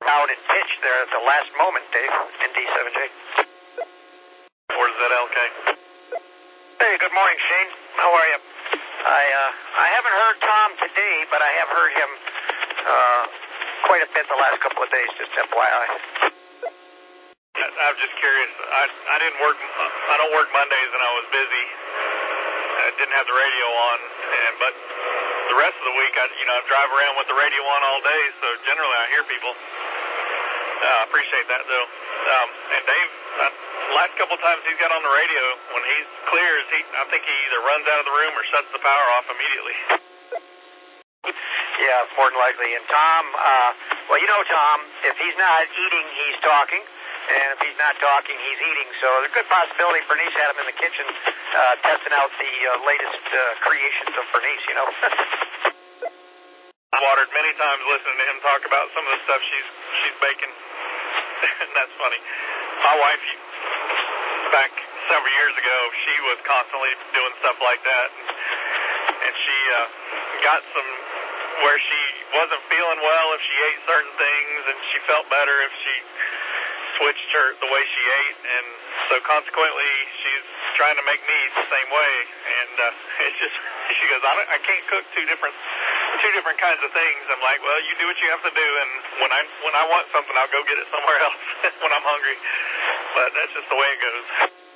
out and pitched there at the last moment, Dave, in D7J. Where's that LK? Hey, good morning, Shane. How are you? I haven't heard Tom today, but I have heard him quite a bit the last couple of days, just FYI. I'm just curious. I didn't work. I don't work Mondays, and I was busy. I didn't have the radio on, but the rest of the week, I drive around with the radio on all day, so generally I hear people. I appreciate that, though. And Dave, last couple times he's got on the radio, when he clears, I think he either runs out of the room or shuts the power off immediately. Yeah, more than likely. And Tom, well, you know Tom, if he's not eating, he's talking. And if he's not talking, he's eating. So there's a good possibility Bernice had him in the kitchen testing out the latest creations of Bernice, you know. I watered many times listening to him talk about some of the stuff she's baking. And that's funny. My wife, back several years ago, she was constantly doing stuff like that. And she got some where she wasn't feeling well if she ate certain things, and she felt better if she switched the way she ate, and so consequently she's trying to make me eat the same way, and it's just, she goes, I can't cook two different kinds of things. I'm like, well, you do what you have to do, and when I want something, I'll go get it somewhere else when I'm hungry, but that's just the way it goes.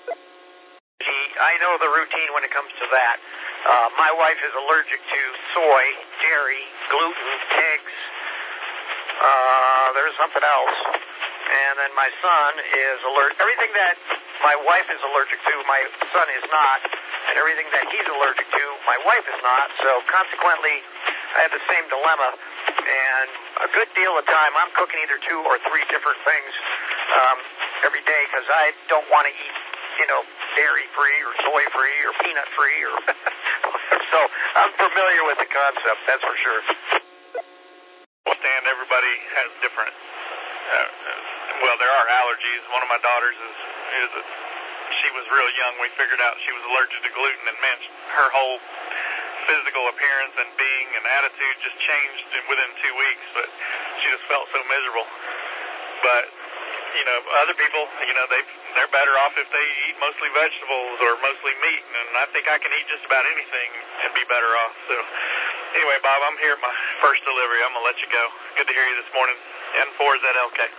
I know the routine when it comes to that. My wife is allergic to soy, dairy, gluten, eggs. There's something else. And then my son is allergic. Everything that my wife is allergic to, my son is not. And everything that he's allergic to, my wife is not. So consequently, I have the same dilemma. And a good deal of time, I'm cooking either 2 or 3 different things every day because I don't want to eat, dairy-free or soy-free or peanut-free or so I'm familiar with the concept, that's for sure. I understand everybody has different, there are allergies. One of my daughters she was real young. We figured out she was allergic to gluten, and man, her whole physical appearance and being and attitude just changed within 2 weeks, but she just felt so miserable. But other people, they're better off if they eat mostly vegetables or mostly meat, and I think I can eat just about anything and be better off. So anyway, Bob, I'm here at my first delivery. I'm going to let you go. Good to hear you this morning. N4 is at LK.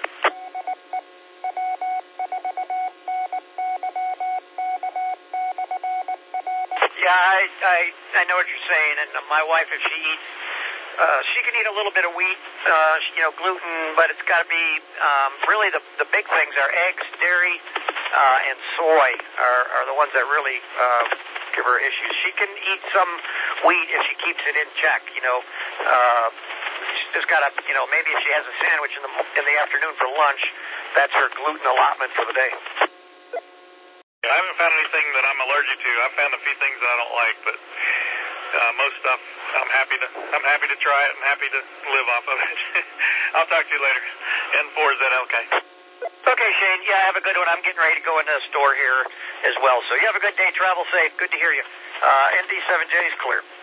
Yeah, I know what you're saying, and my wife, if she eats, she can eat a little bit of wheat, gluten, but it's got to be really the big things are eggs, dairy, and soy are the ones that really give her issues. She can eat some wheat if she keeps it in check. She's just got to, maybe if she has a sandwich in the afternoon for lunch, that's her gluten allotment for the day. I haven't found anything that I'm allergic to. I've found a few things that I don't like, but most stuff I'm happy to try it and happy to live off of it. I'll talk to you later. N4 is at LK. Okay, Shane. Yeah, have a good one. I'm getting ready to go into the store here as well. So you have a good day. Travel safe. Good to hear you. ND7J is clear.